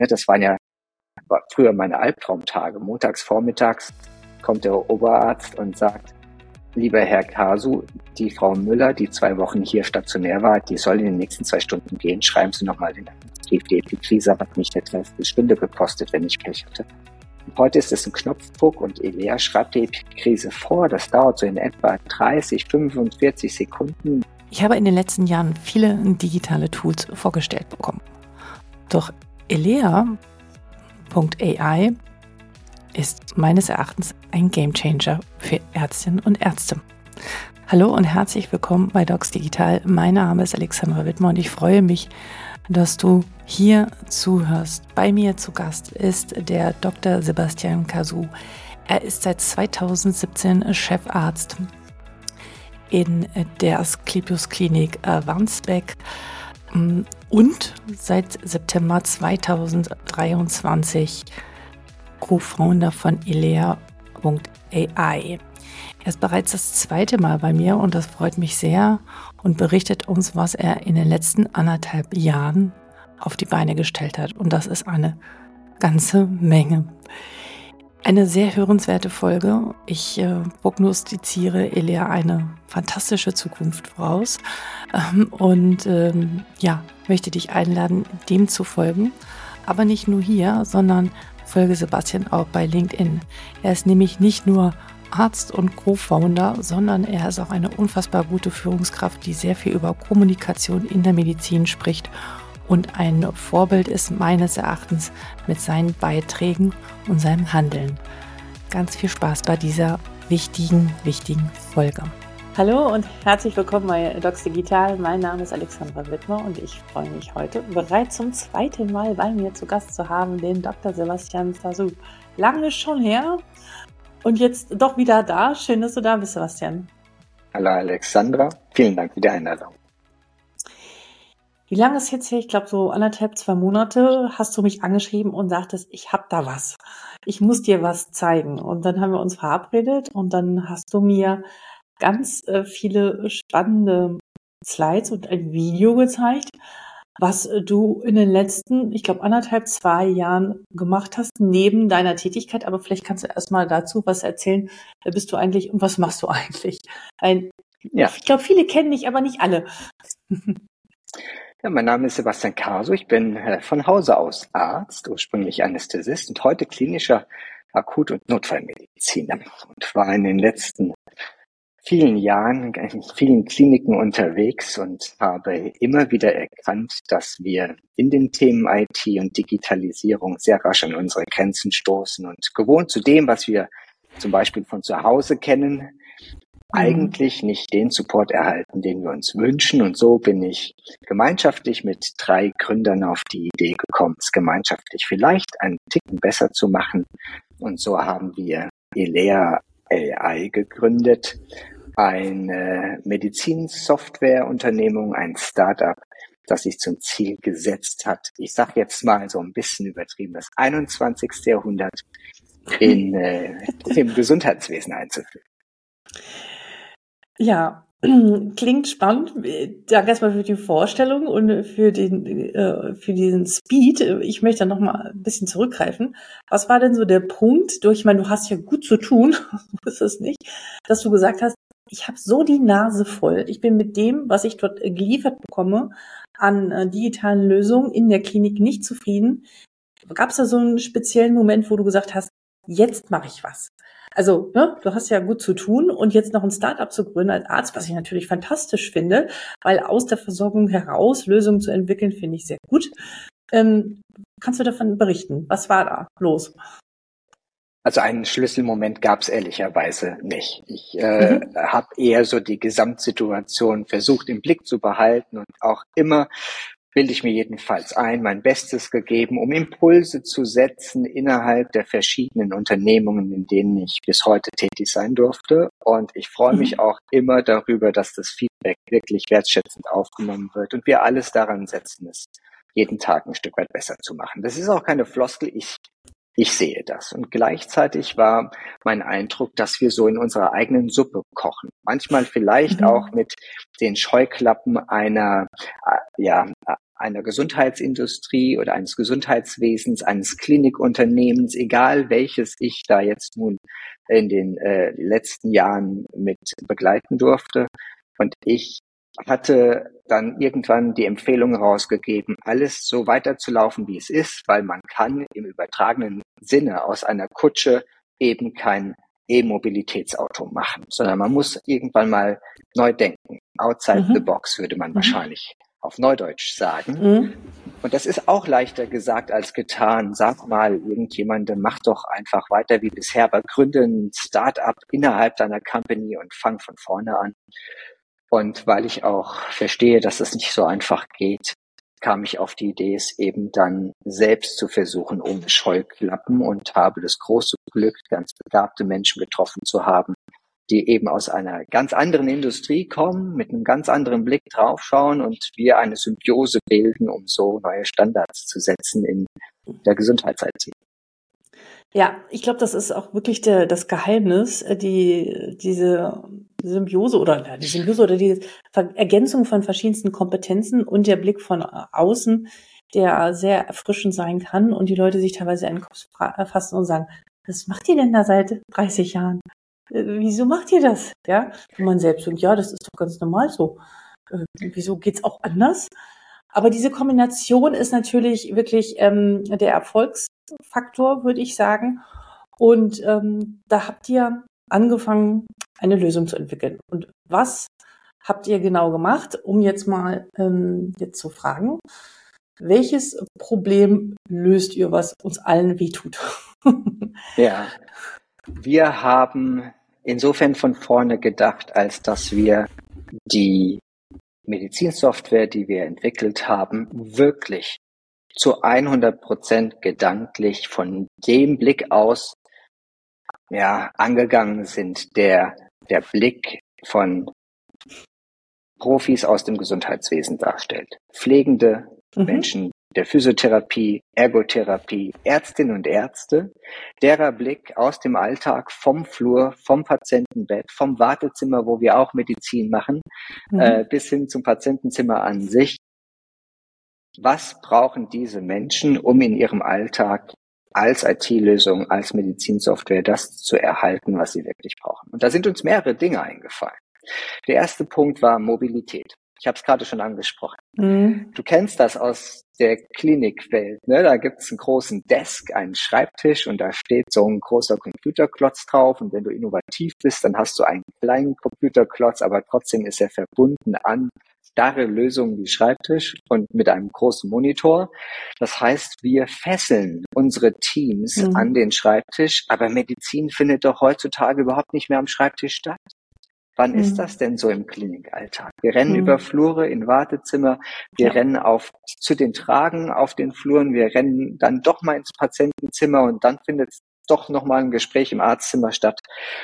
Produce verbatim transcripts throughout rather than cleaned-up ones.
Ja, das waren ja war früher meine Albtraumtage. Montags vormittags kommt der Oberarzt und sagt, lieber Herr Kasu, die Frau Müller, die zwei Wochen hier stationär war, die soll in den nächsten zwei Stunden gehen. Schreiben Sie nochmal den Brief. Die Epikrise hat mich eine Dreiviertelstunde gekostet, wenn ich Pech hatte. Und heute ist es ein Knopfdruck und Elea schreibt die Epikrise vor. Das dauert so in etwa dreißig, fünfundvierzig Sekunden. Ich habe in den letzten Jahren viele digitale Tools vorgestellt bekommen. Doch Elea Punkt A I ist meines Erachtens ein Gamechanger für Ärztinnen und Ärzte. Hallo und herzlich willkommen bei Docs Digital. Mein Name ist Alexandra Wittmer und ich freue mich, dass du hier zuhörst. Bei mir zu Gast ist der Doktor Sebastian Kasu. Er ist seit zweitausendsiebzehn Chefarzt in der Asklepios Klinik Wandsbek und seit September zweitausenddreiundzwanzig Co-Founder von Elea Punkt A I. Er ist bereits das zweite Mal bei mir und das freut mich sehr und berichtet uns, was er in den letzten anderthalb Jahren auf die Beine gestellt hat. Und das ist eine ganze Menge. Eine sehr hörenswerte Folge. Ich äh, prognostiziere Elea eine fantastische Zukunft voraus ähm, und ähm, ja, möchte dich einladen, dem zu folgen. Aber nicht nur hier, sondern folge Sebastian auch bei LinkedIn. Er ist nämlich nicht nur Arzt und Co-Founder, sondern er ist auch eine unfassbar gute Führungskraft, die sehr viel über Kommunikation in der Medizin spricht und ein Vorbild ist meines Erachtens mit seinen Beiträgen und seinem Handeln. Ganz viel Spaß bei dieser wichtigen, wichtigen Folge. Hallo und herzlich willkommen bei Docs Digital. Mein Name ist Alexandra Wittmer und ich freue mich heute bereits zum zweiten Mal bei mir zu Gast zu haben, den Doktor Sebastian Kasu. Lange schon her und jetzt doch wieder da. Schön, dass du da bist, Sebastian. Hallo Alexandra, vielen Dank für die Einladung. Wie lange ist jetzt her? Ich glaube so anderthalb, zwei Monate hast du mich angeschrieben und sagtest, ich habe da was. Ich muss dir was zeigen. Und dann haben wir uns verabredet und dann hast du mir ganz äh, viele spannende Slides und ein Video gezeigt, was äh, du in den letzten, ich glaube, anderthalb, zwei Jahren gemacht hast, neben deiner Tätigkeit. Aber vielleicht kannst du erstmal dazu was erzählen. Wer bist du eigentlich und was machst du eigentlich? Ein, ja. Ich glaube, viele kennen dich, aber nicht alle. Ja, mein Name ist Sebastian Kasu. Ich bin äh, von Hause aus Arzt, ursprünglich Anästhesist und heute klinischer Akut- und Notfallmediziner und war in den letzten vielen Jahren in vielen Kliniken unterwegs und habe immer wieder erkannt, dass wir in den Themen I T und Digitalisierung sehr rasch an unsere Grenzen stoßen und gewohnt zu dem, was wir zum Beispiel von zu Hause kennen, eigentlich nicht den Support erhalten, den wir uns wünschen. Und so bin ich gemeinschaftlich mit drei Gründern auf die Idee gekommen, es gemeinschaftlich vielleicht einen Ticken besser zu machen. Und so haben wir Elea A I gegründet, eine Medizinsoftwareunternehmung, ein Startup, das sich zum Ziel gesetzt hat, ich sage jetzt mal so ein bisschen übertrieben, das einundzwanzigste Jahrhundert in äh, dem Gesundheitswesen einzuführen. Ja, klingt spannend. Danke erstmal für die Vorstellung und für den äh, für diesen Speed. Ich möchte noch mal ein bisschen zurückgreifen. Was war denn so der Punkt, durch, ich meine, du hast ja gut zu tun, so ist es nicht, dass du gesagt hast, ich habe so die Nase voll. Ich bin mit dem, was ich dort geliefert bekomme, an äh, digitalen Lösungen in der Klinik nicht zufrieden. Gab es da so einen speziellen Moment, wo du gesagt hast, jetzt mache ich was? Also, ne, du hast ja gut zu tun und jetzt noch ein Startup zu gründen als Arzt, was ich natürlich fantastisch finde, weil aus der Versorgung heraus Lösungen zu entwickeln, finde ich sehr gut. Ähm, kannst du davon berichten? Was war da los? Also einen Schlüsselmoment gab es ehrlicherweise nicht. Ich äh, mhm. habe eher so die Gesamtsituation versucht im Blick zu behalten und auch immer, bilde ich mir jedenfalls ein, mein Bestes gegeben, um Impulse zu setzen innerhalb der verschiedenen Unternehmungen, in denen ich bis heute tätig sein durfte. Und ich freue mich auch immer darüber, dass das Feedback wirklich wertschätzend aufgenommen wird und wir alles daran setzen, es jeden Tag ein Stück weit besser zu machen. Das ist auch keine Floskel, ich Ich sehe das. Und gleichzeitig war mein Eindruck, dass wir so in unserer eigenen Suppe kochen. Manchmal vielleicht mhm. auch mit den Scheuklappen einer, äh, ja, einer Gesundheitsindustrie oder eines Gesundheitswesens, eines Klinikunternehmens, egal welches ich da jetzt nun in den äh, letzten Jahren mit begleiten durfte. Und ich hatte dann irgendwann die Empfehlung rausgegeben, alles so weiterzulaufen, wie es ist, weil man kann im übertragenen Sinne aus einer Kutsche eben kein E-Mobilitätsauto machen, sondern man muss irgendwann mal neu denken. Outside Mhm. the box, würde man Mhm. wahrscheinlich auf Neudeutsch sagen. Mhm. Und das ist auch leichter gesagt als getan. Sag mal irgendjemandem, mach doch einfach weiter wie bisher, aber gründe ein Start-up innerhalb deiner Company und fang von vorne an. Und weil ich auch verstehe, dass es nicht so einfach geht, kam ich auf die Idee, es eben dann selbst zu versuchen, ohne Scheuklappen, und habe das große Glück, ganz begabte Menschen getroffen zu haben, die eben aus einer ganz anderen Industrie kommen, mit einem ganz anderen Blick draufschauen und wir eine Symbiose bilden, um so neue Standards zu setzen in der Gesundheits-I T. Ja, ich glaube, das ist auch wirklich der, das Geheimnis, äh, die, diese Symbiose oder ja, die Symbiose oder die Ver- Ergänzung von verschiedensten Kompetenzen und der Blick von außen, der sehr erfrischend sein kann und die Leute sich teilweise in den Kopf fra- fassen und sagen, was macht ihr denn da seit dreißig Jahren? Äh, Wieso macht ihr das? Ja, und man selbst denkt, ja, das ist doch ganz normal so. Äh, Wieso geht's auch anders? Aber diese Kombination ist natürlich wirklich ähm, der Erfolgsfaktor, würde ich sagen. Und ähm, da habt ihr angefangen, eine Lösung zu entwickeln. Und was habt ihr genau gemacht, um jetzt mal ähm, jetzt zu fragen, welches Problem löst ihr, was uns allen wehtut? Ja, wir haben insofern von vorne gedacht, als dass wir die Medizinsoftware, die wir entwickelt haben, wirklich zu hundert Prozent gedanklich von dem Blick aus ja, angegangen sind, der der Blick von Profis aus dem Gesundheitswesen darstellt. Pflegende, Mhm. Menschen der Physiotherapie, Ergotherapie, Ärztinnen und Ärzte, derer Blick aus dem Alltag vom Flur, vom Patientenbett, vom Wartezimmer, wo wir auch Medizin machen, Mhm. äh, bis hin zum Patientenzimmer an sich. Was brauchen diese Menschen, um in ihrem Alltag als I T-Lösung, als Medizinsoftware das zu erhalten, was sie wirklich brauchen? Und da sind uns mehrere Dinge eingefallen. Der erste Punkt war Mobilität. Ich habe es gerade schon angesprochen. Mhm. Du kennst das aus der Klinikwelt, ne? Da gibt es einen großen Desk, einen Schreibtisch und da steht so ein großer Computerklotz drauf. Und wenn du innovativ bist, dann hast du einen kleinen Computerklotz, aber trotzdem ist er verbunden an starre Lösungen wie Schreibtisch und mit einem großen Monitor. Das heißt, wir fesseln unsere Teams Mhm. an den Schreibtisch, aber Medizin findet doch heutzutage überhaupt nicht mehr am Schreibtisch statt. Wann ist das denn so im Klinikalltag? Wir rennen Mhm. über Flure in Wartezimmer, wir Ja. rennen auf zu den Tragen auf den Fluren, wir rennen dann doch mal ins Patientenzimmer und dann findet doch noch mal ein Gespräch im Arztzimmer statt.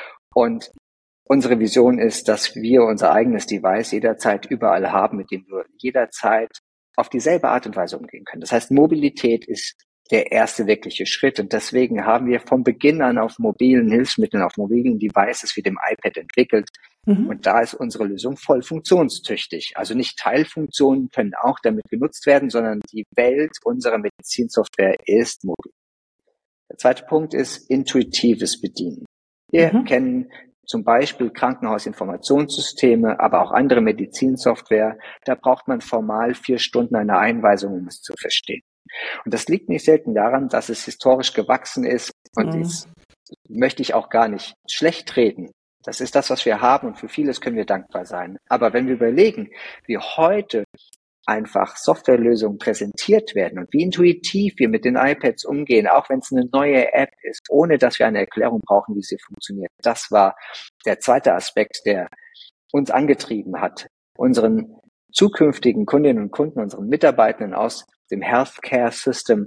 Und unsere Vision ist, dass wir unser eigenes Device jederzeit überall haben, mit dem wir jederzeit auf dieselbe Art und Weise umgehen können. Das heißt, Mobilität ist der erste wirkliche Schritt. Und deswegen haben wir von Beginn an auf mobilen Hilfsmitteln, auf mobilen Devices wie dem iPad entwickelt. Mhm. Und da ist unsere Lösung voll funktionstüchtig. Also nicht Teilfunktionen können auch damit genutzt werden, sondern die Welt unserer Medizinsoftware ist mobil. Der zweite Punkt ist intuitives Bedienen. Wir Mhm. kennen zum Beispiel Krankenhausinformationssysteme, aber auch andere Medizinsoftware. Da braucht man formal vier Stunden eine Einweisung, um es zu verstehen. Und das liegt nicht selten daran, dass es historisch gewachsen ist. Und Mhm. jetzt möchte ich auch gar nicht schlecht reden. Das ist das, was wir haben und für vieles können wir dankbar sein. Aber wenn wir überlegen, wie heute einfach Softwarelösungen präsentiert werden und wie intuitiv wir mit den iPads umgehen, auch wenn es eine neue App ist, ohne dass wir eine Erklärung brauchen, wie sie funktioniert. Das war der zweite Aspekt, der uns angetrieben hat, unseren zukünftigen Kundinnen und Kunden, unseren Mitarbeitenden aus dem Healthcare System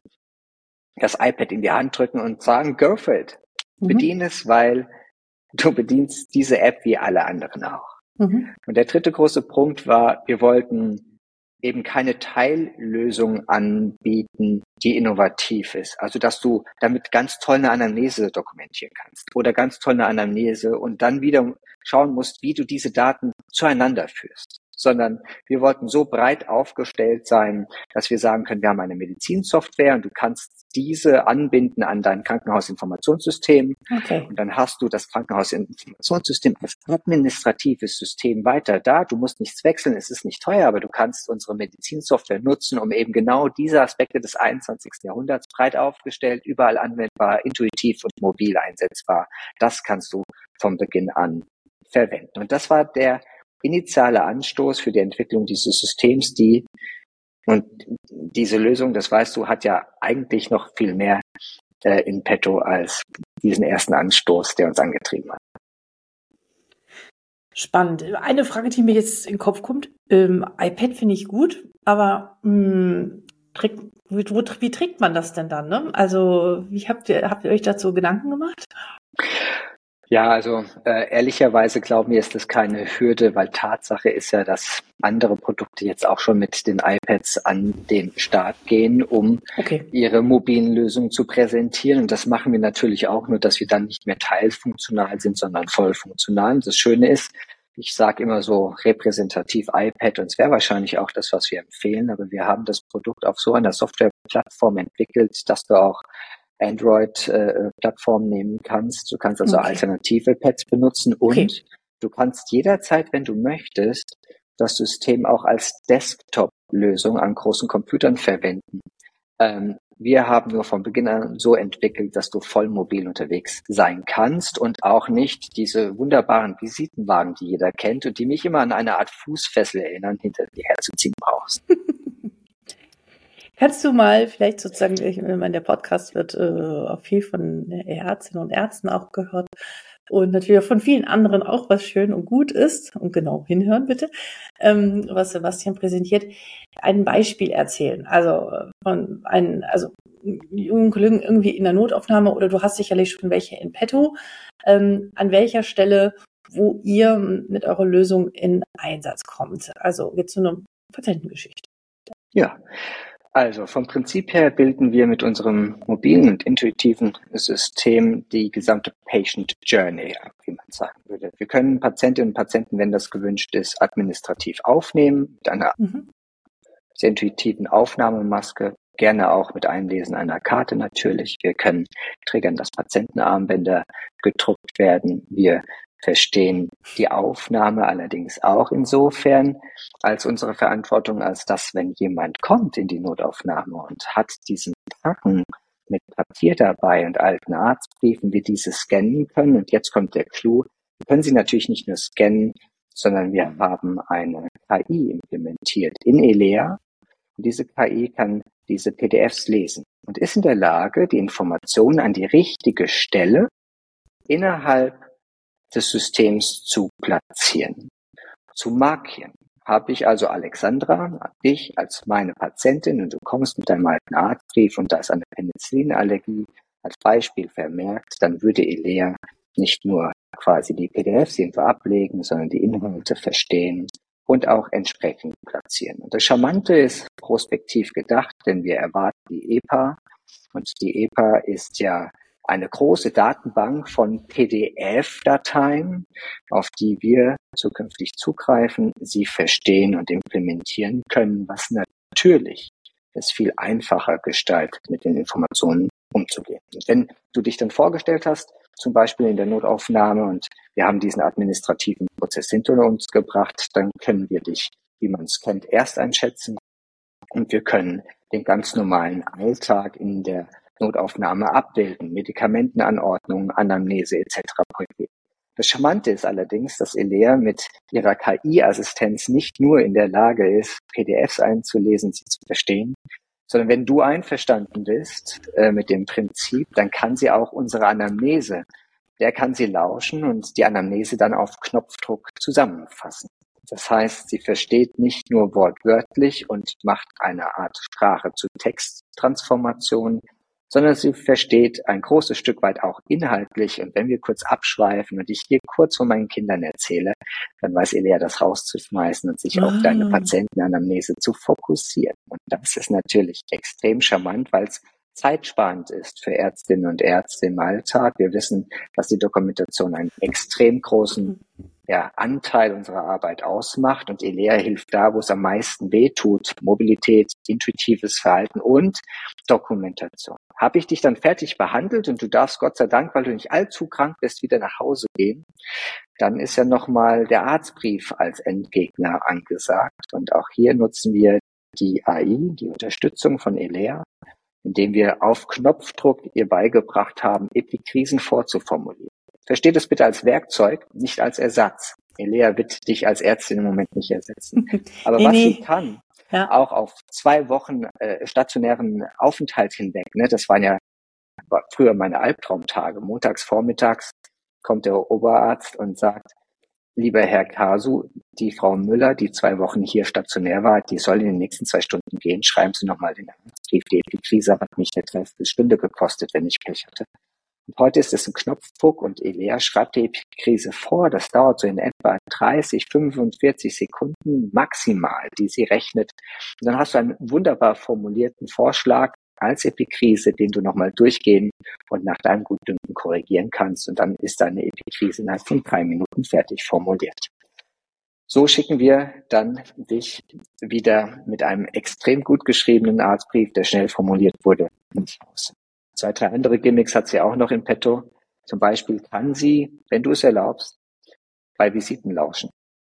das iPad in die Hand drücken und sagen, go for it. Mhm. Bedien es, weil du bedienst diese App wie alle anderen auch. Mhm. Und der dritte große Punkt war, wir wollten eben keine Teillösung anbieten, die innovativ ist. Also, dass du damit ganz toll eine Anamnese dokumentieren kannst oder ganz toll eine Anamnese und dann wieder schauen musst, wie du diese Daten zueinander führst. sondern wir wollten so breit aufgestellt sein, dass wir sagen können, wir haben eine Medizinsoftware und du kannst diese anbinden an dein Krankenhausinformationssystem. Okay. Und dann hast du das Krankenhausinformationssystem als administratives System weiter da. Du musst nichts wechseln, es ist nicht teuer, aber du kannst unsere Medizinsoftware nutzen, um eben genau diese Aspekte des einundzwanzigsten Jahrhunderts breit aufgestellt, überall anwendbar, intuitiv und mobil einsetzbar. Das kannst du vom Beginn an verwenden. Und das war der initiale Anstoß für die Entwicklung dieses Systems, die und diese Lösung, das weißt du, hat ja eigentlich noch viel mehr äh, in petto als diesen ersten Anstoß, der uns angetrieben hat. Spannend. Eine Frage, die mir jetzt in den Kopf kommt, ähm, iPad finde ich gut, aber mh, trägt, wie, wo, wie trägt man das denn dann? Ne? Also wie habt ihr, habt ihr euch dazu Gedanken gemacht? Ja, also äh, ehrlicherweise glauben wir, ist das keine Hürde, weil Tatsache ist ja, dass andere Produkte jetzt auch schon mit den iPads an den Start gehen, um okay. ihre mobilen Lösungen zu präsentieren. Und das machen wir natürlich auch, nur dass wir dann nicht mehr teilfunktional sind, sondern voll funktional. Und das Schöne ist, ich sage immer so repräsentativ iPad und es wäre wahrscheinlich auch das, was wir empfehlen, aber wir haben das Produkt auf so einer Softwareplattform entwickelt, dass du auch Android-Plattform äh, nehmen kannst. Du kannst also okay. alternative Pads benutzen und okay. du kannst jederzeit, wenn du möchtest, das System auch als Desktop-Lösung an großen Computern verwenden. Ähm, wir haben nur von Beginn an so entwickelt, dass du voll mobil unterwegs sein kannst und auch nicht diese wunderbaren Visitenwagen, die jeder kennt und die mich immer an eine Art Fußfessel erinnern, hinter dir herzuziehen brauchst. Kannst du mal vielleicht sozusagen, ich meine, der Podcast wird äh, auch viel von Ärztinnen und Ärzten auch gehört und natürlich von vielen anderen auch, was schön und gut ist. Und genau, hinhören bitte, ähm, was Sebastian präsentiert. Ein Beispiel erzählen. Also von einem, also jungen Kollegen irgendwie in der Notaufnahme oder du hast sicherlich schon welche in petto. Ähm, an welcher Stelle, wo ihr mit eurer Lösung in Einsatz kommt? Also jetzt zu einer Patientengeschichte. Ja. Also vom Prinzip her bilden wir mit unserem mobilen und intuitiven System die gesamte Patient Journey ab, wie man sagen würde. Wir können Patientinnen und Patienten, wenn das gewünscht ist, administrativ aufnehmen mit einer mhm. sehr intuitiven Aufnahmemaske, gerne auch mit Einlesen einer Karte natürlich. Wir können triggern, dass Patientenarmbänder gedruckt werden. Wir verstehen die Aufnahme allerdings auch insofern als unsere Verantwortung, als dass, wenn jemand kommt in die Notaufnahme und hat diesen Packen mit Papier dabei und alten Arztbriefen, wir diese scannen können. Und jetzt kommt der Clou. Wir können sie natürlich nicht nur scannen, sondern wir haben eine K I implementiert in Elea. Und diese K I kann diese P D Fs lesen und ist in der Lage, die Informationen an die richtige Stelle innerhalb des Systems zu platzieren, zu markieren. Habe ich also Alexandra, dich als meine Patientin und du kommst mit deinem alten Arztbrief und da ist eine Penicillinallergie als Beispiel vermerkt, dann würde Elea nicht nur quasi die P D Fs irgendwo ablegen, sondern die Inhalte verstehen und auch entsprechend platzieren. Und das Charmante ist prospektiv gedacht, denn wir erwarten die E P A und die E P A ist ja eine große Datenbank von P D F-Dateien, auf die wir zukünftig zugreifen, sie verstehen und implementieren können, was natürlich es viel einfacher gestaltet, mit den Informationen umzugehen. Und wenn du dich dann vorgestellt hast, zum Beispiel in der Notaufnahme und wir haben diesen administrativen Prozess hinter uns gebracht, dann können wir dich, wie man es kennt, erst einschätzen und wir können den ganz normalen Alltag in der Notaufnahme abbilden, Medikamentenanordnung, Anamnese et cetera. Das Charmante ist allerdings, dass Elea mit ihrer K I-Assistenz nicht nur in der Lage ist, P D Fs einzulesen, sie zu verstehen, sondern wenn du einverstanden bist äh, mit dem Prinzip, dann kann sie auch unsere Anamnese, der kann sie lauschen und die Anamnese dann auf Knopfdruck zusammenfassen. Das heißt, sie versteht nicht nur wortwörtlich und macht eine Art Sprache-zu-Text-Transformation, sondern sie versteht ein großes Stück weit auch inhaltlich. Und wenn wir kurz abschweifen und ich hier kurz von meinen Kindern erzähle, dann weiß Elea das rauszuschmeißen und sich ah. auf deine Patientenanamnese zu fokussieren. Und das ist natürlich extrem charmant, weil es zeitsparend ist für Ärztinnen und Ärzte im Alltag. Wir wissen, dass die Dokumentation einen extrem großen ja, Anteil unserer Arbeit ausmacht. Und Elea hilft da, wo es am meisten weh tut. Mobilität, intuitives Verhalten und Dokumentation. Habe ich dich dann fertig behandelt und du darfst Gott sei Dank, weil du nicht allzu krank bist, wieder nach Hause gehen, dann ist ja nochmal der Arztbrief als Endgegner angesagt. Und auch hier nutzen wir die A I, die Unterstützung von Elea, indem wir auf Knopfdruck ihr beigebracht haben, Epikrisen vorzuformulieren. Versteht es bitte als Werkzeug, nicht als Ersatz. Elea wird dich als Ärztin im Moment nicht ersetzen. Aber nee, was nee. sie kann, ja. auch auf zwei Wochen äh, stationären Aufenthalt hinweg, ne, das waren ja war früher meine Albtraumtage. Montags vormittags kommt der Oberarzt und sagt, lieber Herr Kasu, die Frau Müller, die zwei Wochen hier stationär war, die soll in den nächsten zwei Stunden gehen. Schreiben Sie nochmal den Brief. Die Epikrise hat mich eine Dreiviertelstunde gekostet, wenn ich Pech hatte. Und heute ist es ein Knopfdruck und Elea schreibt die Epikrise vor. Das dauert so in etwa dreißig, fünfundvierzig Sekunden maximal, die sie rechnet. Und dann hast du einen wunderbar formulierten Vorschlag als Epikrise, den du nochmal durchgehen und nach deinem Gutdünken korrigieren kannst. Und dann ist deine Epikrise innerhalb von drei Minuten fertig formuliert. So schicken wir dann dich wieder mit einem extrem gut geschriebenen Arztbrief, der schnell formuliert wurde, ins Haus. Zwei, drei andere Gimmicks hat sie auch noch in petto. Zum Beispiel kann sie, wenn du es erlaubst, bei Visiten lauschen.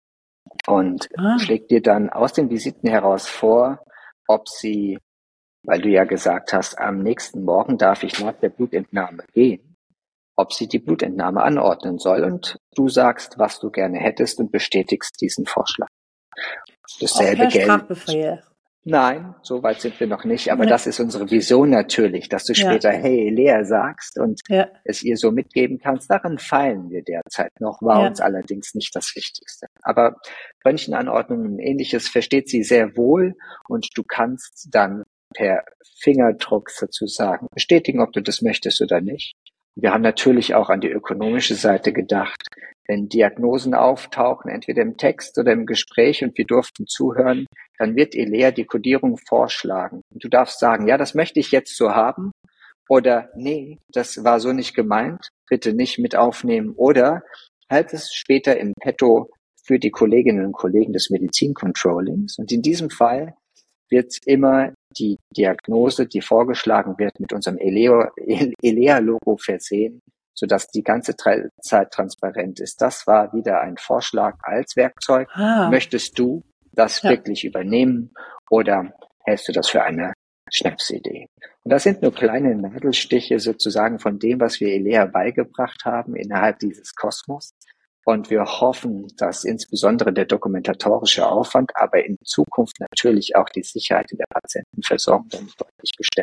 Und Ah. schlägt dir dann aus den Visiten heraus vor, ob sie, weil du ja gesagt hast, am nächsten Morgen darf ich nach der Blutentnahme gehen, ob sie die Blutentnahme anordnen soll. Und du sagst, was du gerne hättest und bestätigst diesen Vorschlag. Dasselbe Auch per Sprachbefehl. Nein, so weit sind wir noch nicht, aber ja. Das ist unsere Vision natürlich, dass du später, ja. hey, Lea sagst und ja. es ihr so mitgeben kannst. Daran feilen wir derzeit noch, war ja. uns allerdings nicht das Wichtigste. Aber Röntgenanordnung und ähnliches versteht sie sehr wohl und du kannst dann per Fingerdruck sozusagen bestätigen, ob du das möchtest oder nicht. Wir haben natürlich auch an die ökonomische Seite gedacht. Wenn Diagnosen auftauchen, entweder im Text oder im Gespräch und wir durften zuhören, dann wird Elea die Kodierung vorschlagen. Und du darfst sagen, ja, das möchte ich jetzt so haben oder nee, das war so nicht gemeint, bitte nicht mit aufnehmen oder halt es später im Petto für die Kolleginnen und Kollegen des Medizincontrollings. Und in diesem Fall wird immer die Diagnose, die vorgeschlagen wird, mit unserem Elea-Logo versehen, sodass die ganze Zeit transparent ist. Das war wieder ein Vorschlag als Werkzeug. Ah. Möchtest du das ja. wirklich übernehmen oder hältst du das für eine Schnapsidee? Und das sind nur kleine Nadelstiche sozusagen von dem, was wir Elea beigebracht haben innerhalb dieses Kosmos. Und wir hoffen, dass insbesondere der dokumentatorische Aufwand, aber in Zukunft natürlich auch die Sicherheit in der Patientenversorgung damit deutlich gestärkt.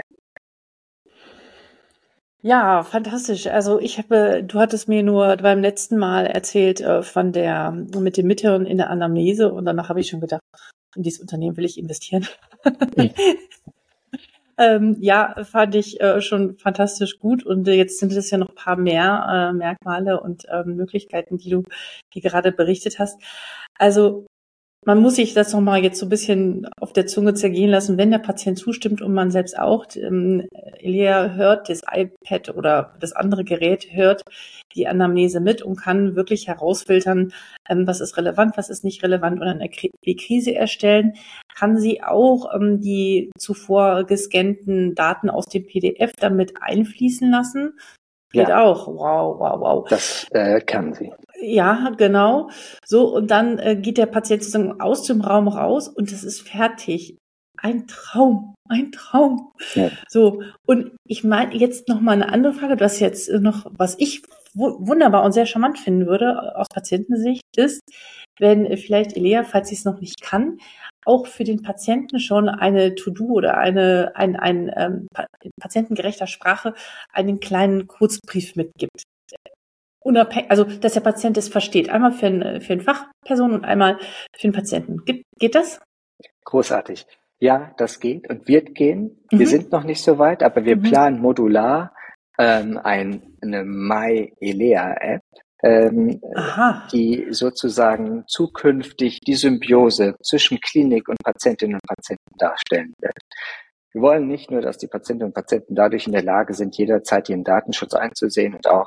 Ja, fantastisch. Also ich habe, du hattest mir nur beim letzten Mal erzählt äh, von der mit dem Mithirn in der Anamnese und danach habe ich schon gedacht, in dieses Unternehmen will ich investieren. Mhm. Ähm, ja, fand ich äh, schon fantastisch gut und äh, jetzt sind es ja noch ein paar mehr äh, Merkmale und äh, Möglichkeiten, die du hier gerade berichtet hast. Also man muss sich das nochmal jetzt so ein bisschen auf der Zunge zergehen lassen, wenn der Patient zustimmt und man selbst auch. Ähm, Elea hört das iPad oder das andere Gerät hört die Anamnese mit und kann wirklich herausfiltern, ähm, was ist relevant, was ist nicht relevant und eine Epikrise erstellen. Kann sie auch ähm, die zuvor gescannten Daten aus dem P D F damit einfließen lassen? Geht ja. auch. Wow, wow, wow. Das äh, kann sie. Ja, genau. So, und dann äh, geht der Patient sozusagen aus dem Raum raus und es ist fertig. Ein Traum, ein Traum. Ja. So, und ich meine jetzt noch mal eine andere Frage, das jetzt noch, was ich w- wunderbar und sehr charmant finden würde aus Patientensicht, ist, wenn vielleicht Elea, falls sie es noch nicht kann, auch für den Patienten schon eine To-Do oder eine ein, ein ähm, patientengerechter Sprache einen kleinen Kurzbrief mitgibt. Unabhängig, also dass der Patient es versteht. Einmal für, ein, für eine Fachperson und einmal für den Patienten. Geht, geht das? Großartig. Ja, das geht und wird gehen. Mhm. Wir sind noch nicht so weit, aber wir mhm. planen modular ähm, ein, eine MyElea-App, ähm, die sozusagen zukünftig die Symbiose zwischen Klinik und Patientinnen und Patienten darstellen wird. Wir wollen nicht nur, dass die Patientinnen und Patienten dadurch in der Lage sind, jederzeit ihren Datenschutz einzusehen und auch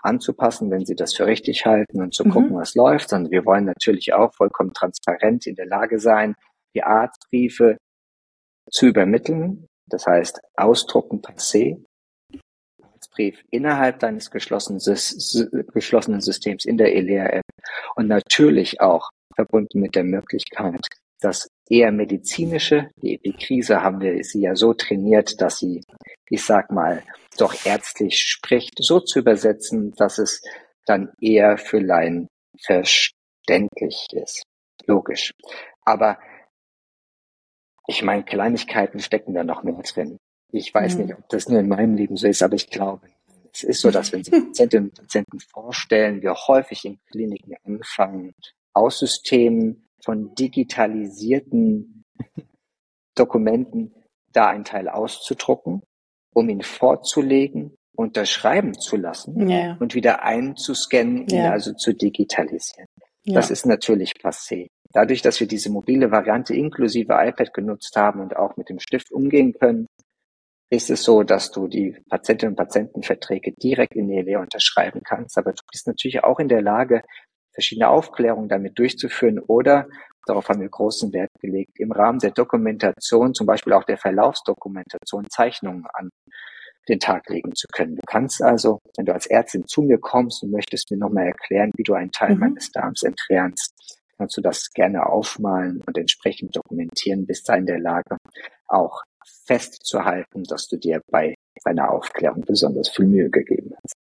anzupassen, wenn sie das für richtig halten und zu Mhm. gucken, was läuft, sondern wir wollen natürlich auch vollkommen transparent in der Lage sein, die Arztbriefe zu übermitteln. Das heißt, ausdrucken per se, Arztbrief innerhalb deines geschlossenen, Sys- geschlossenen Systems in der Elea-App und natürlich auch verbunden mit der Möglichkeit, das eher medizinische, die Epikrise haben wir sie ja so trainiert, dass sie, ich sag mal, doch ärztlich spricht, so zu übersetzen, dass es dann eher für Laien verständlich ist. Logisch. Aber ich meine, Kleinigkeiten stecken da noch mehr drin. Ich weiß Mhm. nicht, ob das nur in meinem Leben so ist, aber ich glaube, es ist so, dass wenn sich Patientinnen und Patienten vorstellen, wir häufig in Kliniken anfangen, aus Systemen von digitalisierten Dokumenten da einen Teil auszudrucken, um ihn vorzulegen, unterschreiben zu lassen Ja, ja. und wieder einzuscannen, ihn Ja. also zu digitalisieren. Ja. Das ist natürlich passé. Dadurch, dass wir diese mobile Variante inklusive iPad genutzt haben und auch mit dem Stift umgehen können, ist es so, dass du die Patientinnen und Patientenverträge direkt in Elea unterschreiben kannst. Aber du bist natürlich auch in der Lage, verschiedene Aufklärungen damit durchzuführen oder, darauf haben wir großen Wert gelegt, im Rahmen der Dokumentation, zum Beispiel auch der Verlaufsdokumentation, Zeichnungen an den Tag legen zu können. Du kannst also, wenn du als Ärztin zu mir kommst und möchtest mir nochmal erklären, wie du einen Teil Mhm. meines Darms entfernst, kannst du das gerne aufmalen und entsprechend dokumentieren, bist da in der Lage, auch festzuhalten, dass du dir bei deiner Aufklärung besonders viel Mühe gegeben hast.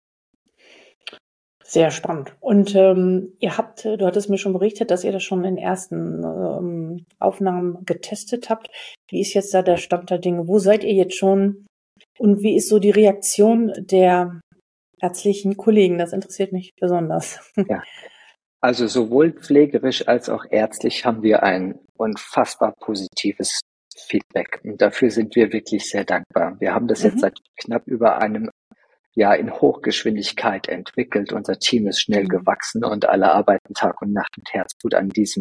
Sehr spannend. Und ähm, ihr habt, du hattest mir schon berichtet, dass ihr das schon in ersten ähm, Aufnahmen getestet habt. Wie ist jetzt da der Stand der Dinge? Wo seid ihr jetzt schon? Und wie ist so die Reaktion der ärztlichen Kollegen? Das interessiert mich besonders. Ja, also sowohl pflegerisch als auch ärztlich haben wir ein unfassbar positives Feedback. Und dafür sind wir wirklich sehr dankbar. Wir haben das jetzt Mhm. seit knapp über einem Jahr in Hochgeschwindigkeit entwickelt. Unser Team ist schnell Mhm. gewachsen und alle arbeiten Tag und Nacht mit Herzblut an diesem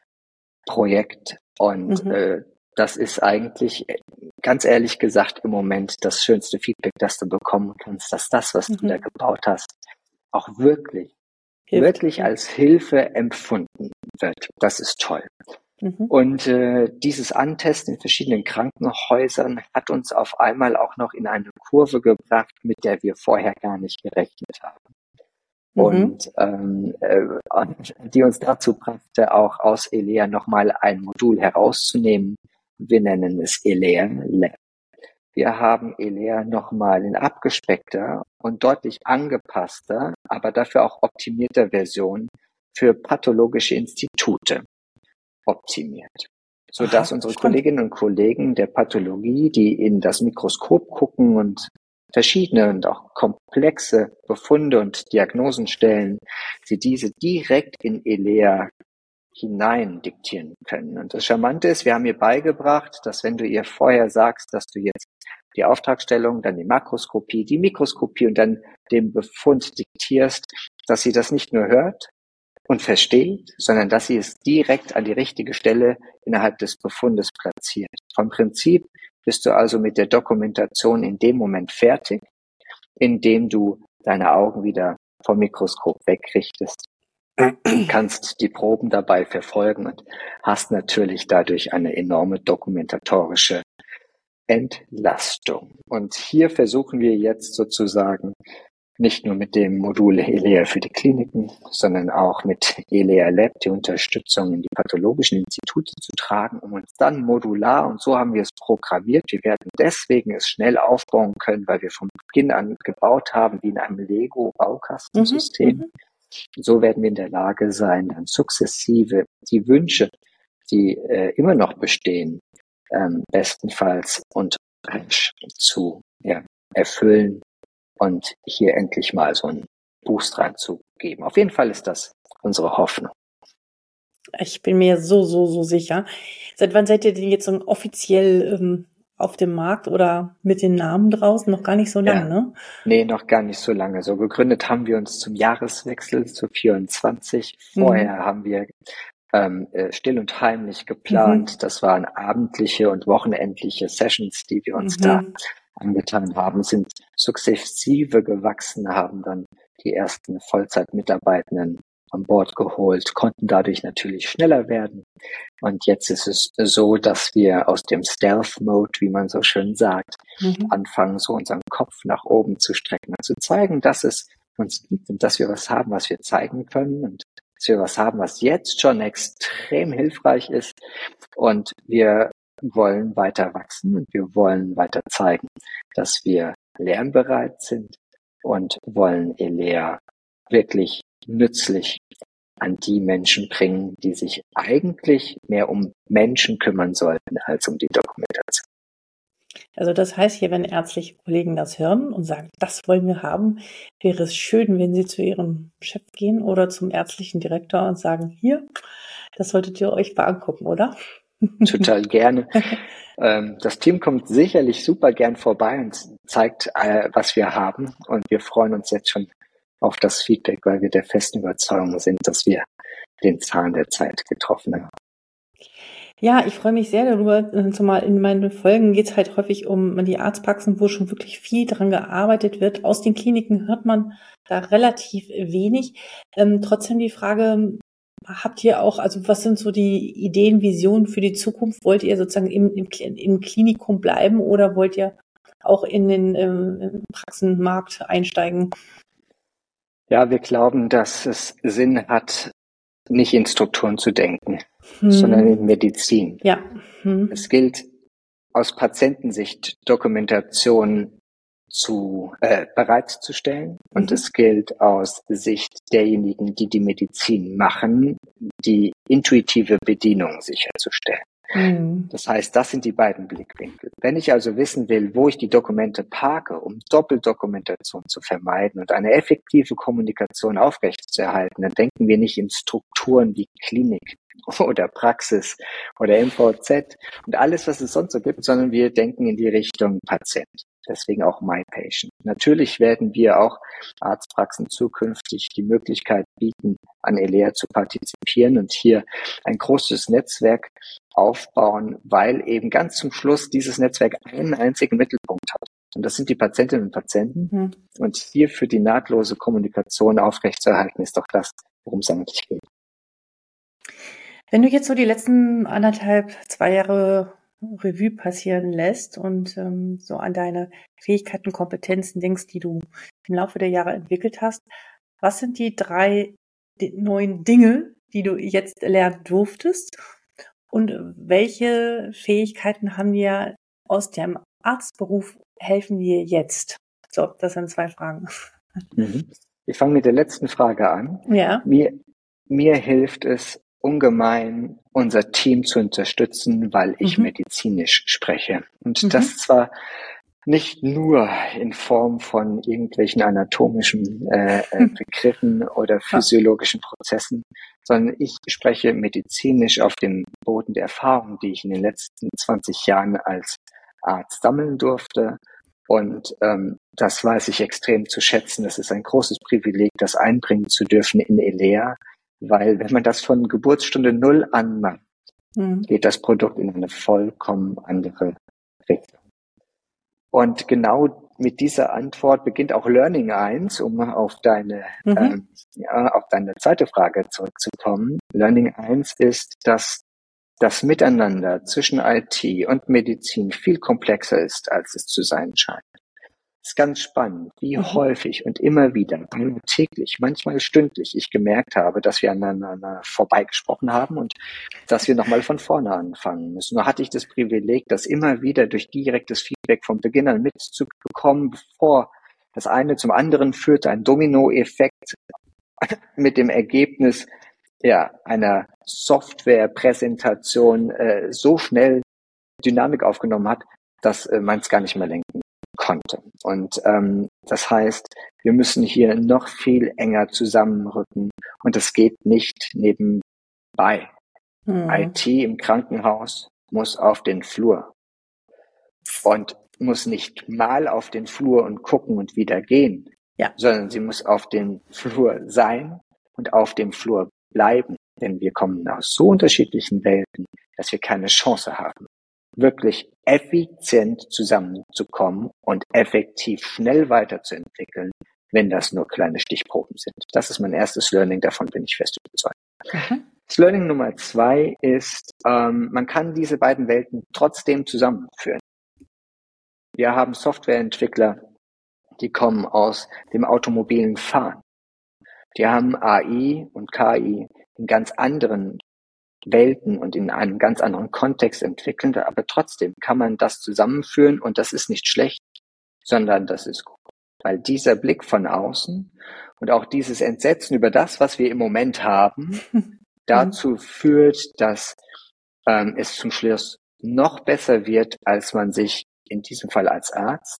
Projekt. Und Mhm. äh, das ist eigentlich, ganz ehrlich gesagt, im Moment das schönste Feedback, das du bekommen kannst, dass das, was du da Mhm. gebaut hast, auch wirklich, Hilft. wirklich Ja. als Hilfe empfunden wird. Das ist toll. Mhm. Und äh, dieses Antesten in verschiedenen Krankenhäusern hat uns auf einmal auch noch in eine Kurve gebracht, mit der wir vorher gar nicht gerechnet haben. Mhm. Und ähm, äh, die uns dazu brachte, auch aus Elea nochmal ein Modul herauszunehmen. Wir nennen es Elea Lab. Wir haben Elea nochmal in abgespeckter und deutlich angepasster, aber dafür auch optimierter Version für pathologische Institute optimiert, sodass Aha, unsere spannend. Kolleginnen und Kollegen der Pathologie, die in das Mikroskop gucken und verschiedene und auch komplexe Befunde und Diagnosen stellen, sie diese direkt in Elea hinein diktieren können. Und das Charmante ist, wir haben ihr beigebracht, dass wenn du ihr vorher sagst, dass du jetzt die Auftragstellung, dann die Makroskopie, die Mikroskopie und dann den Befund diktierst, dass sie das nicht nur hört und versteht, sondern dass sie es direkt an die richtige Stelle innerhalb des Befundes platziert. Vom Prinzip bist du also mit der Dokumentation in dem Moment fertig, indem du deine Augen wieder vom Mikroskop wegrichtest, kannst die Proben dabei verfolgen und hast natürlich dadurch eine enorme dokumentatorische Entlastung. Und hier versuchen wir jetzt sozusagen nicht nur mit dem Modul Elea für die Kliniken, sondern auch mit Elea Lab die Unterstützung in die pathologischen Institute zu tragen, um uns dann modular, und so haben wir es programmiert, wir werden deswegen es schnell aufbauen können, weil wir von Beginn an gebaut haben wie in einem Lego-Baukastensystem. Mhm. So werden wir in der Lage sein, dann sukzessive die Wünsche, die äh, immer noch bestehen, ähm, bestenfalls und rasch zu ja, erfüllen und hier endlich mal so einen Boost reinzugeben. Auf jeden Fall ist das unsere Hoffnung. Ich bin mir so, so, so sicher. Seit wann seid ihr denn jetzt so offiziell ähm, auf dem Markt oder mit den Namen draußen? Noch gar nicht so lange, Ja. ne? Nee, noch gar nicht so lange. So gegründet haben wir uns zum Jahreswechsel zu vierundzwanzig. Vorher Mhm. haben wir ähm, äh, still und heimlich geplant. Mhm. Das waren abendliche und wochenendliche Sessions, die wir uns Mhm. da angetan haben, sind sukzessive gewachsen, haben dann die ersten Vollzeitmitarbeitenden an Bord geholt, konnten dadurch natürlich schneller werden. Und jetzt ist es so, dass wir aus dem Stealth-Mode, wie man so schön sagt, mhm. anfangen, so unseren Kopf nach oben zu strecken und zu zeigen, dass es uns gibt und dass wir was haben, was wir zeigen können und dass wir was haben, was jetzt schon extrem hilfreich ist. Und wir wollen weiter wachsen und wir wollen weiter zeigen, dass wir lernbereit sind und wollen Elea wirklich nützlich an die Menschen bringen, die sich eigentlich mehr um Menschen kümmern sollten als um die Dokumentation. Also das heißt hier, wenn ärztliche Kollegen das hören und sagen, das wollen wir haben, wäre es schön, wenn sie zu ihrem Chef gehen oder zum ärztlichen Direktor und sagen, hier, das solltet ihr euch mal angucken, oder? Total gerne. Das Team kommt sicherlich super gern vorbei und zeigt, was wir haben. Und wir freuen uns jetzt schon auf das Feedback, weil wir der festen Überzeugung sind, dass wir den Zahn der Zeit getroffen haben. Ja, ich freue mich sehr darüber, zumal in meinen Folgen geht es halt häufig um die Arztpraxen, wo schon wirklich viel dran gearbeitet wird. Aus den Kliniken hört man da relativ wenig. Ähm, trotzdem die Frage, habt ihr auch, also was sind so die Ideen, Visionen für die Zukunft? Wollt ihr sozusagen im, im, im Klinikum bleiben oder wollt ihr auch in den ähm, Praxenmarkt einsteigen? Ja, wir glauben, dass es Sinn hat, nicht in Strukturen zu denken, hm. sondern in Medizin. Ja. Hm. Es gilt aus Patientensicht Dokumentation zu äh, bereitzustellen und mhm. es gilt aus Sicht derjenigen, die die Medizin machen, die intuitive Bedienung sicherzustellen. Mhm. Das heißt, das sind die beiden Blickwinkel. Wenn ich also wissen will, wo ich die Dokumente parke, um Doppeldokumentation zu vermeiden und eine effektive Kommunikation aufrechtzuerhalten, dann denken wir nicht in Strukturen wie Klinik oder Praxis oder M V Z und alles, was es sonst so gibt, sondern wir denken in die Richtung Patient. Deswegen auch MyPatient. Natürlich werden wir auch Arztpraxen zukünftig die Möglichkeit bieten, an Elea zu partizipieren und hier ein großes Netzwerk aufbauen, weil eben ganz zum Schluss dieses Netzwerk einen einzigen Mittelpunkt hat. Und das sind die Patientinnen und Patienten. Mhm. Und hier für die nahtlose Kommunikation aufrechtzuerhalten, ist doch das, worum es eigentlich geht. Wenn du jetzt so die letzten anderthalb, zwei Jahre Revue passieren lässt und ähm, so an deine Fähigkeiten, Kompetenzen denkst, die du im Laufe der Jahre entwickelt hast, was sind die drei die neuen Dinge, die du jetzt lernen durftest? Und welche Fähigkeiten haben dir aus dem Arztberuf helfen dir jetzt? So, das sind zwei Fragen. Mhm. Ich fange mit der letzten Frage an. Ja. Mir, mir hilft es ungemein, unser Team zu unterstützen, weil ich mhm. medizinisch spreche. Und mhm. das zwar nicht nur in Form von irgendwelchen anatomischen äh, Begriffen oder physiologischen Prozessen, sondern ich spreche medizinisch auf dem Boden der Erfahrung, die ich in den letzten zwanzig Jahren als Arzt sammeln durfte. Und ähm, das weiß ich extrem zu schätzen. Das ist ein großes Privileg, das einbringen zu dürfen in Elea, weil wenn man das von Geburtsstunde Null an macht, mhm. geht das Produkt in eine vollkommen andere Richtung. Und genau mit dieser Antwort beginnt auch Learning eins, um auf deine, mhm. ähm, ja, auf deine zweite Frage zurückzukommen. Learning eins ist, dass das Miteinander zwischen I T und Medizin viel komplexer ist, als es zu sein scheint. Es ist ganz spannend, wie mhm. häufig und immer wieder, einmal täglich, manchmal stündlich, ich gemerkt habe, dass wir aneinander vorbeigesprochen haben und dass wir nochmal von vorne anfangen müssen. Nur hatte ich das Privileg, das immer wieder durch direktes Feedback von Beginn an mitzubekommen, bevor das eine zum anderen führte, ein Dominoeffekt mit dem Ergebnis ja, einer Softwarepräsentation äh, so schnell Dynamik aufgenommen hat, dass äh, man es gar nicht mehr lenken konnte. Und ähm, das heißt, wir müssen hier noch viel enger zusammenrücken und es geht nicht nebenbei. Mhm. I T im Krankenhaus muss auf den Flur und muss nicht mal auf den Flur und gucken und wieder gehen, ja. sondern sie muss auf dem Flur sein und auf dem Flur bleiben. Denn wir kommen aus so unterschiedlichen Welten, dass wir keine Chance haben, wirklich effizient zusammenzukommen und effektiv schnell weiterzuentwickeln, wenn das nur kleine Stichproben sind. Das ist mein erstes Learning, davon bin ich fest überzeugt. Mhm. Das Learning Nummer zwei ist, ähm, man kann diese beiden Welten trotzdem zusammenführen. Wir haben Softwareentwickler, die kommen aus dem automobilen Fahren. Die haben A I und K I in ganz anderen Welten und in einem ganz anderen Kontext entwickeln, aber trotzdem kann man das zusammenführen und das ist nicht schlecht, sondern das ist gut. Weil dieser Blick von außen und auch dieses Entsetzen über das, was wir im Moment haben, dazu führt, dass ähm, es zum Schluss noch besser wird, als man sich in diesem Fall als Arzt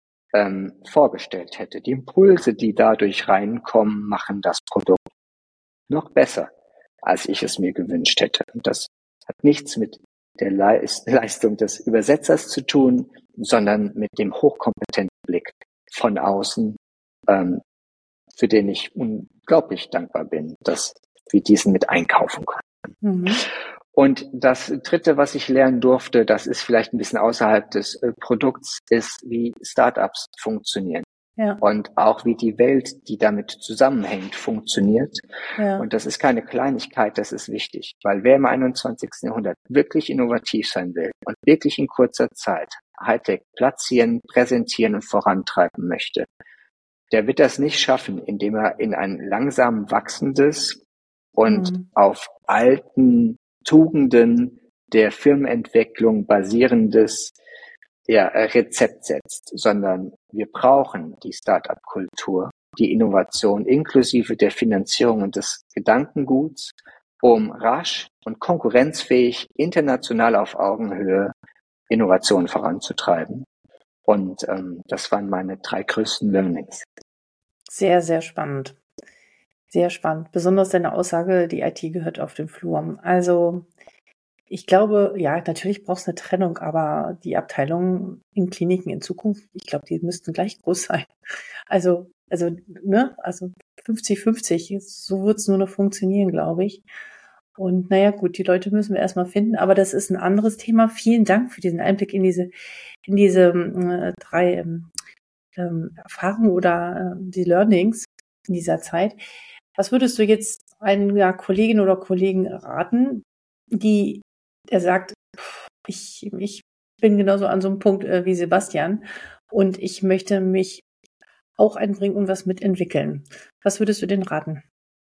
ähm, vorgestellt hätte. Die Impulse, die dadurch reinkommen, machen das Produkt noch besser, als ich es mir gewünscht hätte. Und das hat nichts mit der Leistung des Übersetzers zu tun, sondern mit dem hochkompetenten Blick von außen, ähm, für den ich unglaublich dankbar bin, dass wir diesen mit einkaufen können. Mhm. Und das Dritte, was ich lernen durfte, das ist vielleicht ein bisschen außerhalb des äh, Produkts, ist, wie Startups funktionieren. Ja. Und auch wie die Welt, die damit zusammenhängt, funktioniert. Ja. Und das ist keine Kleinigkeit, das ist wichtig. Weil wer im einundzwanzigsten Jahrhundert wirklich innovativ sein will und wirklich in kurzer Zeit Hightech platzieren, präsentieren und vorantreiben möchte, der wird das nicht schaffen, indem er in ein langsam wachsendes und Mhm. auf alten Tugenden der Firmenentwicklung basierendes ja, Rezept setzt, sondern wir brauchen die Start-up-Kultur, die Innovation inklusive der Finanzierung und des Gedankenguts, um rasch und konkurrenzfähig international auf Augenhöhe Innovation voranzutreiben. Und ähm, das waren meine drei größten Learnings. Sehr, sehr spannend. Sehr spannend. Besonders deine Aussage, die I T gehört auf den Flur. Also ich glaube, ja, natürlich brauchst du eine Trennung, aber die Abteilungen in Kliniken in Zukunft, ich glaube, die müssten gleich groß sein. Also, also, ne, also fünfzig fünfzig, so wird es nur noch funktionieren, glaube ich. Und naja, gut, die Leute müssen wir erstmal finden, aber das ist ein anderes Thema. Vielen Dank für diesen Einblick in diese, in diese äh, drei ähm, ähm, Erfahrungen oder äh, die Learnings in dieser Zeit. Was würdest du jetzt einer Kollegin oder Kollegen raten, die er sagt, ich, ich bin genauso an so einem Punkt äh, wie Sebastian und ich möchte mich auch einbringen und was mitentwickeln. Was würdest du denen raten?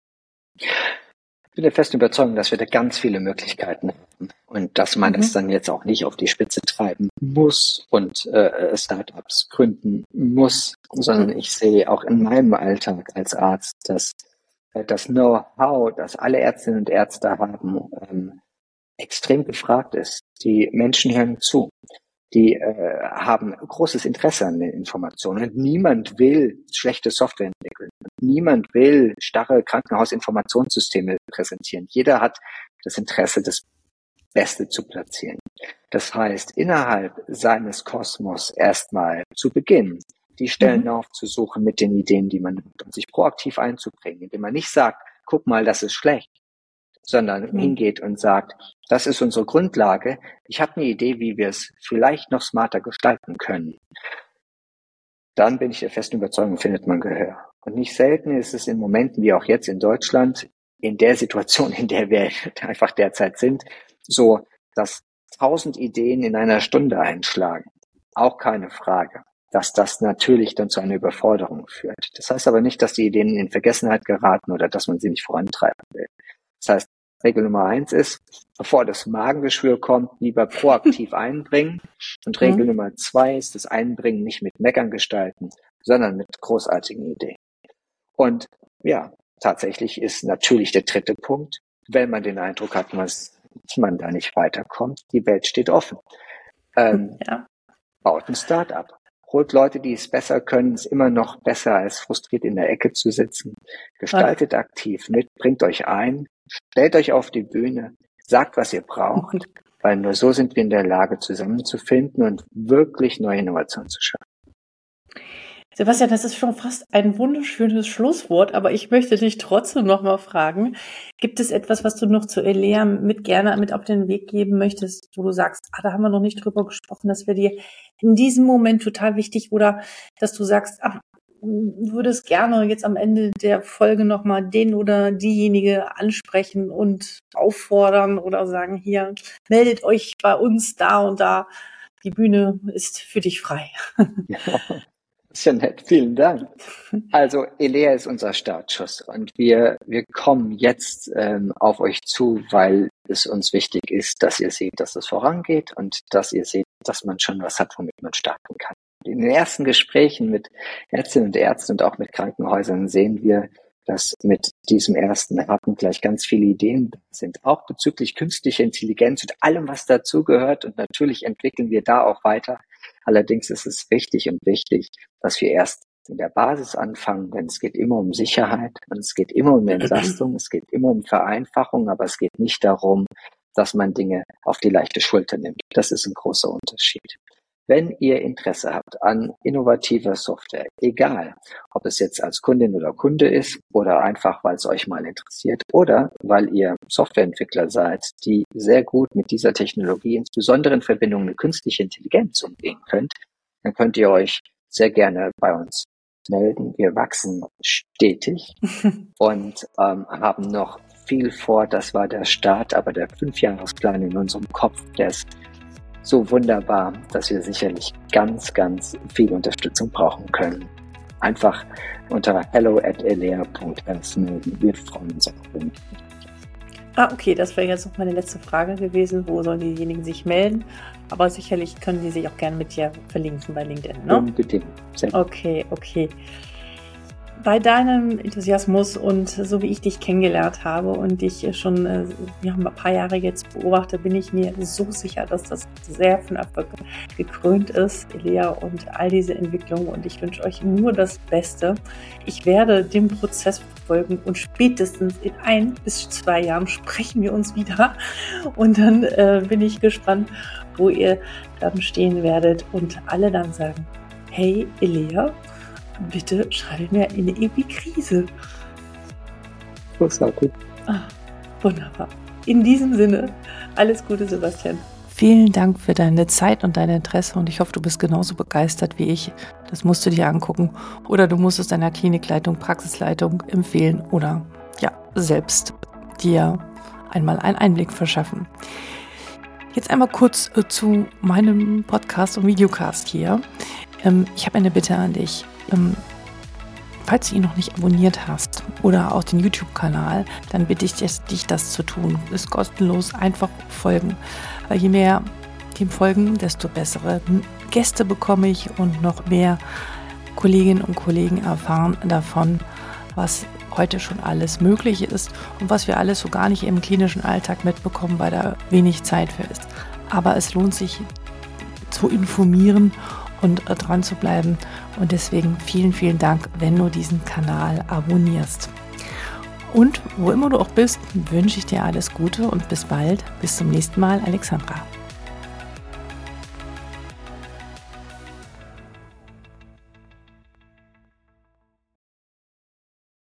Ich bin der festen Überzeugung, dass wir da ganz viele Möglichkeiten haben und dass man Mhm. es dann jetzt auch nicht auf die Spitze treiben muss und äh, Startups gründen muss, sondern ich sehe auch in meinem Alltag als Arzt, dass äh, das Know-how, das alle Ärztinnen und Ärzte haben, ähm, extrem gefragt ist. Die Menschen hören zu. Die äh, haben großes Interesse an den Informationen. Niemand will schlechte Software entwickeln. Niemand will starre Krankenhausinformationssysteme präsentieren. Jeder hat das Interesse, das Beste zu platzieren. Das heißt, innerhalb seines Kosmos erstmal zu Beginn die Stellen Mhm. aufzusuchen mit den Ideen, die man hat, und sich proaktiv einzubringen, indem man nicht sagt, guck mal, das ist schlecht, sondern Mhm. hingeht und sagt, das ist unsere Grundlage. Ich habe eine Idee, wie wir es vielleicht noch smarter gestalten können. Dann bin ich der festen Überzeugung, findet man Gehör. Und nicht selten ist es in Momenten wie auch jetzt in Deutschland, in der Situation, in der wir einfach derzeit sind, so, dass tausend Ideen in einer Stunde einschlagen. Auch keine Frage, dass das natürlich dann zu einer Überforderung führt. Das heißt aber nicht, dass die Ideen in Vergessenheit geraten oder dass man sie nicht vorantreiben will. Das heißt, Regel Nummer eins ist, bevor das Magengeschwür kommt, lieber proaktiv einbringen. Und Regel Mhm. Nummer zwei ist, das Einbringen nicht mit Meckern gestalten, sondern mit großartigen Ideen. Und ja, tatsächlich ist natürlich der dritte Punkt, wenn man den Eindruck hat, dass man da nicht weiterkommt, die Welt steht offen. Ähm, Ja. baut ein Start-up. Holt Leute, die es besser können, ist immer noch besser, als frustriert in der Ecke zu sitzen. Gestaltet aktiv mit, bringt euch ein, stellt euch auf die Bühne, sagt, was ihr braucht, weil nur so sind wir in der Lage, zusammenzufinden und wirklich neue Innovationen zu schaffen. Sebastian, das ist schon fast ein wunderschönes Schlusswort, aber ich möchte dich trotzdem noch mal fragen, gibt es etwas, was du noch zu Elea mit gerne mit auf den Weg geben möchtest, wo du sagst, ah, da haben wir noch nicht drüber gesprochen, das wäre dir in diesem Moment total wichtig, oder dass du sagst, ach, würdest gerne jetzt am Ende der Folge nochmal den oder diejenige ansprechen und auffordern oder sagen, hier, meldet euch bei uns da und da. Die Bühne ist für dich frei. Ja, ist ja nett. Vielen Dank. Also Elea ist unser Startschuss und wir, wir kommen jetzt ähm, auf euch zu, weil es uns wichtig ist, dass ihr seht, dass es vorangeht und dass ihr seht, dass man schon was hat, womit man starten kann. In den ersten Gesprächen mit Ärztinnen und Ärzten und auch mit Krankenhäusern sehen wir, dass mit diesem ersten Happen gleich ganz viele Ideen sind, auch bezüglich künstlicher Intelligenz und allem, was dazugehört. Und natürlich entwickeln wir da auch weiter. Allerdings ist es wichtig und wichtig, dass wir erst in der Basis anfangen, denn es geht immer um Sicherheit und es geht immer um Entlastung, es geht immer um Vereinfachung, aber es geht nicht darum, dass man Dinge auf die leichte Schulter nimmt. Das ist ein großer Unterschied. Wenn ihr Interesse habt an innovativer Software, egal, ob es jetzt als Kundin oder Kunde ist oder einfach, weil es euch mal interessiert oder weil ihr Softwareentwickler seid, die sehr gut mit dieser Technologie, insbesondere in Verbindung mit künstlicher Intelligenz umgehen könnt, dann könnt ihr euch sehr gerne bei uns melden. Wir wachsen stetig und ähm, haben noch viel vor. Das war der Start, aber der Fünfjahresplan in unserem Kopf, der ist so wunderbar, dass wir sicherlich ganz, ganz viel Unterstützung brauchen können. Einfach unter hello at elea punkt s melden. Wir freuen uns auf euch. Ah, okay, das wäre jetzt noch meine letzte Frage gewesen. Wo sollen diejenigen sich melden? Aber sicherlich können die sich auch gerne mit dir verlinken bei LinkedIn, ne? Unbedingt. Sehr gut. Okay, okay. Bei deinem Enthusiasmus und so wie ich dich kennengelernt habe und dich schon äh, ja, ein paar Jahre jetzt beobachte, bin ich mir so sicher, dass das sehr von Erfolg gekrönt ist, Elea, und all diese Entwicklungen. Und ich wünsche euch nur das Beste. Ich werde den Prozess verfolgen und spätestens in ein bis zwei Jahren sprechen wir uns wieder. Und dann äh, bin ich gespannt, wo ihr dann stehen werdet und alle dann sagen, hey Elea, bitte schreibe mir eine Epikrise. Großartig. Ah, wunderbar. In diesem Sinne, alles Gute, Sebastian. Vielen Dank für deine Zeit und dein Interesse und ich hoffe, du bist genauso begeistert wie ich. Das musst du dir angucken oder du musst es deiner Klinikleitung, Praxisleitung empfehlen oder ja, selbst dir einmal einen Einblick verschaffen. Jetzt einmal kurz äh, zu meinem Podcast und Videocast hier. Ähm, ich habe eine Bitte an dich. Ähm, falls du ihn noch nicht abonniert hast oder auch den YouTube-Kanal, dann bitte ich dich, das zu tun. Ist kostenlos, einfach folgen. Weil je mehr dem folgen, desto bessere Gäste bekomme ich und noch mehr Kolleginnen und Kollegen erfahren davon, was heute schon alles möglich ist und was wir alles so gar nicht im klinischen Alltag mitbekommen, weil da wenig Zeit für ist. Aber es lohnt sich zu informieren und dran zu bleiben. Und deswegen vielen, vielen Dank, wenn du diesen Kanal abonnierst. Und wo immer du auch bist, wünsche ich dir alles Gute und bis bald. Bis zum nächsten Mal, Alexandra.